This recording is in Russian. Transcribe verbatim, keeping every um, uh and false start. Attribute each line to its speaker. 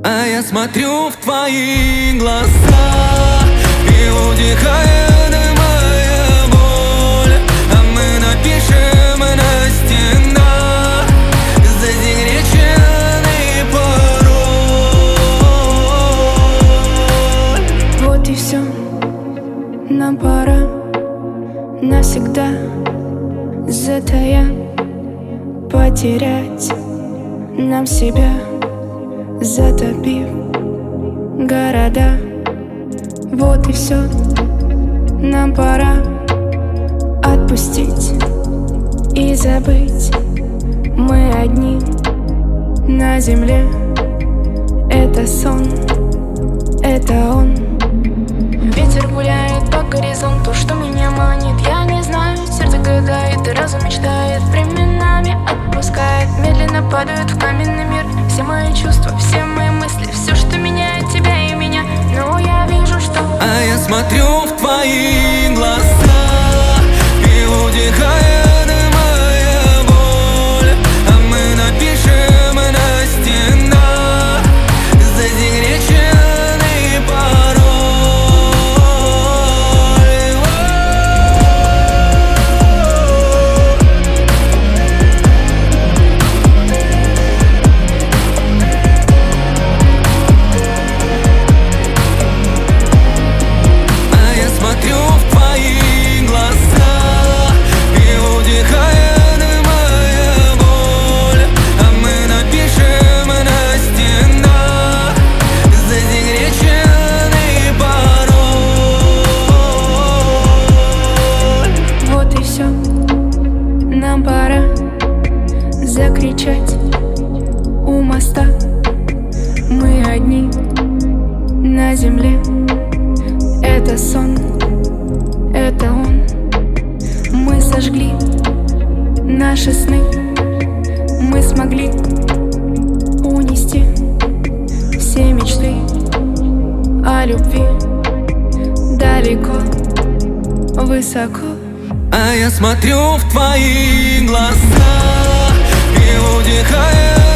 Speaker 1: А я смотрю в твои глаза, и утихает моя боль. А мы напишем на стенах засекреченный пароль.
Speaker 2: Вот и все, нам пора навсегда, затая потерять нам себя, затопив города. Вот и все, нам пора отпустить и забыть. Мы одни на земле, это сон, это он.
Speaker 3: Ветер гуляет по горизонту, что меня манит, я не знаю. Сердце гадает и разум мечтает, временами отпускает. Медленно падают в каменный мир все мои чувства, все мои мысли, все, что меняет тебя и меня. Но я вижу, что...
Speaker 1: А я смотрю в твои глаза, и утихает моя боль. А мы напишем на стенах засекреченный пароль.
Speaker 2: Нам пора закричать у моста. Мы одни на земле, это сон, это он. Мы сожгли наши сны, мы смогли унести все мечты о любви далеко, высоко.
Speaker 1: А я смотрю в твои глаза, и утихает